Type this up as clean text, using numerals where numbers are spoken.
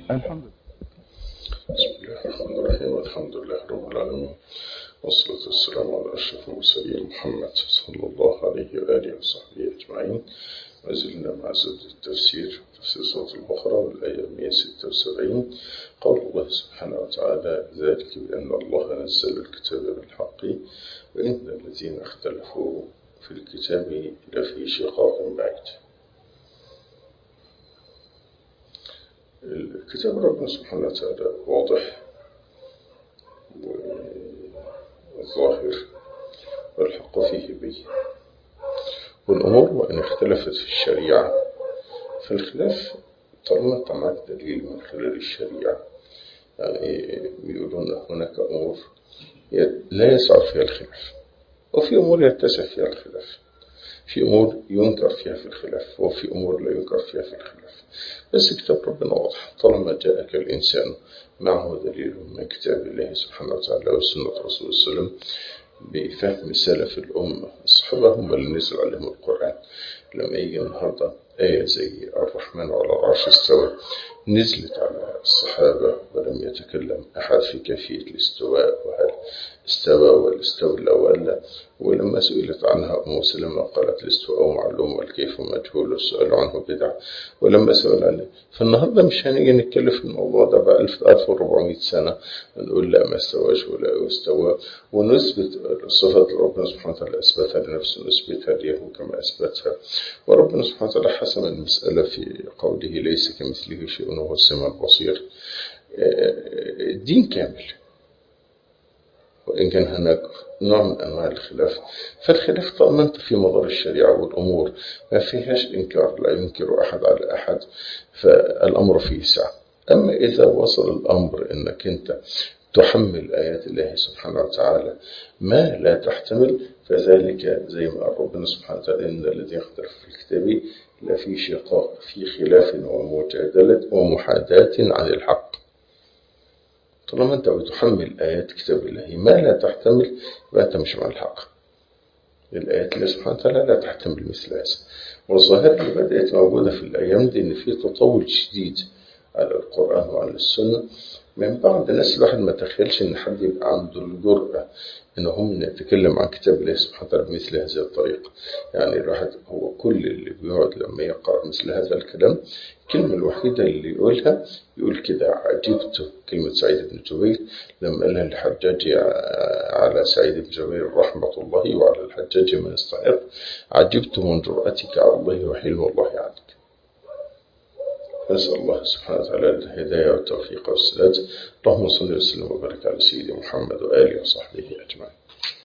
الحمد لله. بسم الله الرحمن الرحيم. الحمد لله رب العالمين، والصلاة والسلام على أشرف المرسلين محمد صلى الله عليه وآله وصحبه أجمعين. ما زلنا مع سورة التفسير، تفسير سورة البقرة والآية 176. قول الله سبحانه وتعالى: ذلك بأن الله نزل الكتاب بالحق وإن الذين اختلفوا في الكتاب لفي شقاق بعيد. الكتاب ربنا سبحانه وتعالى واضح والظاهر والحق فيه بين، والأمور وإن اختلفت في الشريعة فالخلاف طالما انت معك دليل من خلال الشريعة. يعني بيقولون هناك أمور لا يسع فيها الخلاف، وفي أمور يتسع فيها الخلاف، في أمور ينكر فيها في الخلاف، وفي أمور لا ينكر فيها في الخلاف. بس كتاب ربنا واضح، طالما جاءك الإنسان معه دليل من كتاب الله سبحانه وتعالى وسنة رسول الله صلى الله عليه وسلم بفهم سلف الأمة الصحابة هم اللي نزل عليهم القرآن. لما يجي النهاردة آية زي الرحمن على العرش استوى نزلت على الصحابة ولم يتكلم أحد في كيفية الاستواء، وهل استوى ولا استولى ولا. ولما سئلت عنها أم سلمة قالت الاستواء معلوم والكيف مجهول والسؤال عنه بدع. ولما سئل عنه فالنهاردة مش هنيجي نتكلم في الموضوع ده بقى 1400 سنة نقول لا ما استواش ولا استوى، ونثبت الصفات ربنا سبحانه وتعالى أثبتها لنفسه ونثبتها له كما أثبتها. وربنا سبحانه وتعالى حسم المسألة في قوله ليس كمثله شيء وهو السميع البصير. الدين كامل، وإن كان هناك نوع من أنواع الخلاف، فالخلاف طالما أنت في مدار الشريعة والأمور ما فيهاش إنكار، لا ينكر أحد على أحد، فالأمر فيه سعة. أما إذا وصل الأمر أنك أنت تحمل آيات الله سبحانه وتعالى ما لا تحتمل، فذلك زي ما قال ربنا سبحانه وتعالى: إن الذين اختلفوا في الكتاب لفي شقاق، في خلاف ومجادلة ومحاداة عن الحق. طالما أنت بتحمل آيات كتاب الله ما لا تحتمل يبقى أنت مش مع الحق. الآيات الله سبحانه وتعالى لا تحتمل مثل هذا. والظاهرة اللي بدأت موجودة في الأيام دي إن في تطور شديد على القرآن وعلى السنة من بعض الناس. الواحد ما تخيلش إن حد يبقى عنده الجرأة إن هم يتكلم عن كتاب الله سبحانه وتعالى بمثل هذه الطريقة. يعني الواحد هو كل اللي بيقعد لما يقرأ مثل هذا الكلام الكلمة الوحيدة اللي يقولها يقول كده: عجبت. كلمة سعيد بن جبير لما قالها الحجاج على سعيد بن جبير رحمة الله وعلى الحجاج من يستحق: عجبت من جرأتك على الله وحلم الله عنك. نسأل الله سبحانه وتعالى الهداية والتوفيق والسداد. اللهم صل وسلم وبارك على سيدنا محمد وآله وصحبه أجمعين.